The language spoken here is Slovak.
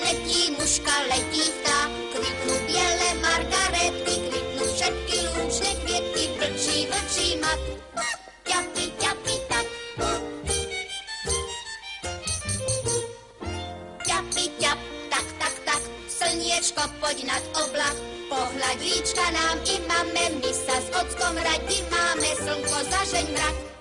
letí muška, letí vták, kvitnú biele margaretky, kvitnú všetky lúčne kvietky, vlčí mak. Ťapi, ťapi, tak. Ťapi, ťap, tak, tak, tak, slniečko poď nad oblak, pohľad líčka nám i máme, my sa s ockom radi máme, slnko zažeň mrak.